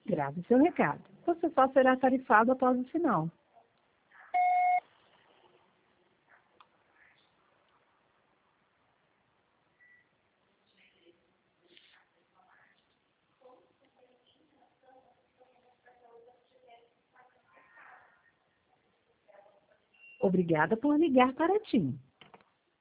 Grave seu recado. Você só será tarifado após o sinal. Obrigada por ligar para a TIM.